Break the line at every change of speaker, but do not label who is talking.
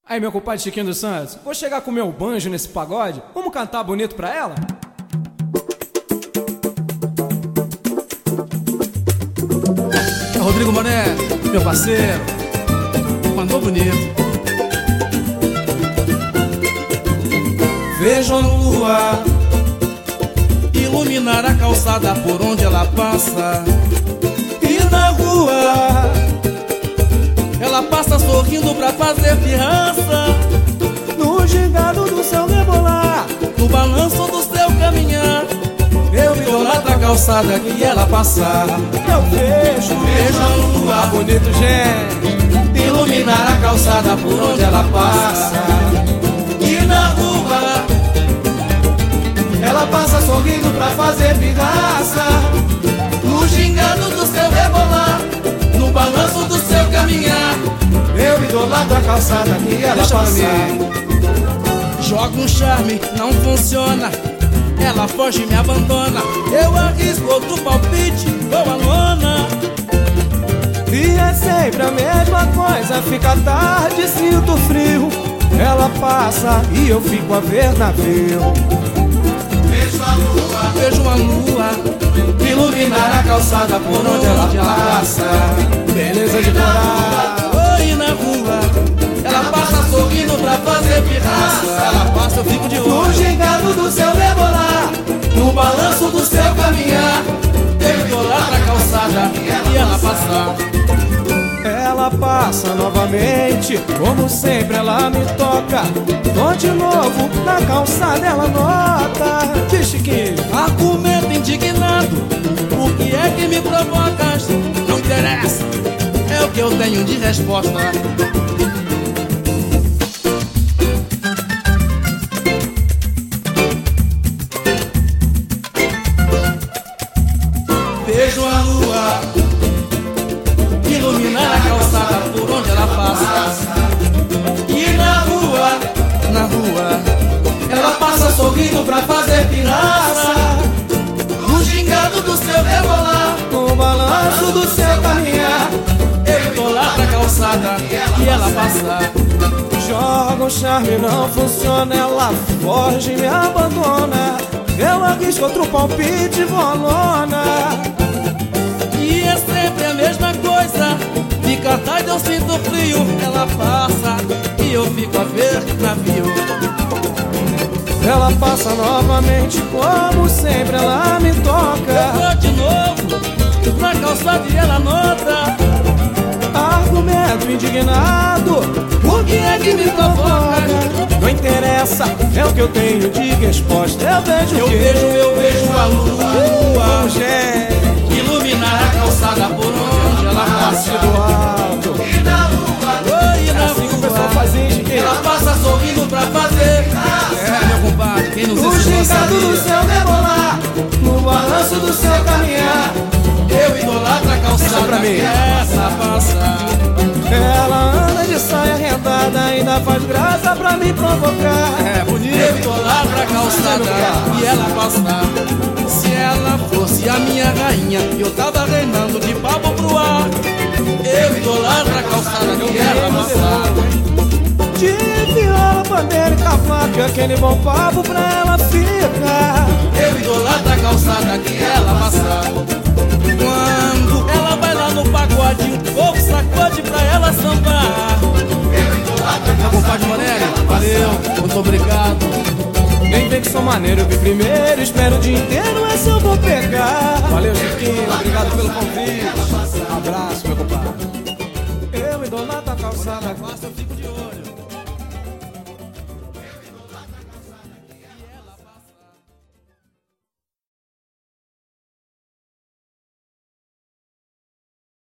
Aí, meu compadre Chiquinho dos Santos, vou chegar com o meu banjo nesse pagode? Vamos cantar bonito pra ela?
É Rodrigo Moné, meu parceiro, mandou bonito.
Vejo a lua
Iluminar a calçada por onde ela passa.
e na rua
Ela passa sorrindo pra fazer pirraça.
no gingado do seu rebolar,
No balanço do seu caminhar,
eu idolatro a calçada que ela passar. Eu vejo a lua
Bonito, gente.
iluminar a calçada por onde ela passa. E na rua ela passa sorrindo pra fazer pirraça.
no gingado do seu rebolar, no balanço do seu caminhar,
Eu idolatro a calçada que ela
Deixa pra
passa.
mim.
joga um charme, não funciona. Ela foge e me abandona. Eu arrisco outro palpite, vou à lona.
E é sempre a mesma coisa, fica tarde, sinto frio. Ela passa e eu fico a ver navio.
Vejo a lua
Iluminar a calçada por onde ela passa.
Beleza de corar.
Oi, na rua ela passa sorrindo pra fazer pirraça. Ela passa, eu fico de
No
olho.
gingado do seu rebolar, no balanço do seu caminhar,
Eu idolatro a calçada e ela passar.
ela passa novamente, como sempre ela me toca. Tô de novo na calçada, ela nota.
Que Chiquinho.
Argumento indignado, o que é que me provocas? Não interessa, é o que eu tenho de resposta. Vejo a lua iluminar a calçada por onde ela passa.
E
Na rua,
ela passa sorrindo pra fazer pirraça.
no gingado do seu rebolar,
No balanço do seu caminhar,
eu idolatro a calçada e ela passar.
joga um charme, não funciona. Ela foge e me abandona. Eu arrisco outro palpite, vou à lona.
E é sempre a mesma coisa, fica tarde, eu sinto frio. Ela passa e eu fico a ver navio.
Ela passa novamente, como sempre ela me toca.
Vou de novo na calçada e ela nota.
Argumento indignado,
O que é que me provoca?
não interessa, é o que eu tenho de resposta. Eu vejo
Eu
que
vejo a lua
gente
iluminar a calçada por onde ela passa.
do alto.
Oi, na
Assim que o pessoal
rua
fazia Chiquinho.
ela passa sorrindo pra fazer. É, meu compadre, quem nos
No
ensinou
gingado do
sabia.
seu rebolar, no balanço do seu caminhar,
Eu idolatro a calçada
pra mim.
que essa passa.
ela anda de saia rendada, ainda faz graça pra me provocar.
É bonito. Eu idolatro a calçada e ela passa. Se ela fosse a minha rainha, eu tava reinando de papo pro ar. Eu idolatro a calçada que ela passa.
De viola, pandeira e cavaco, aquele bom papo pra ela ficar.
Eu idolatro a calçada que ela passa. Quando ela vai lá no pagode, o povo sacode pra ela sambar. Meu compadre Morelli, valeu, muito obrigado.
Nem vem que sou maneiro, eu vi primeiro, espero o dia inteiro, essa eu vou pegar.
Valeu, Chiquinho. Obrigado pelo convite. Abraço, meu compadre.
Eu idolatro a calçada.
Passa, eu fico de olho.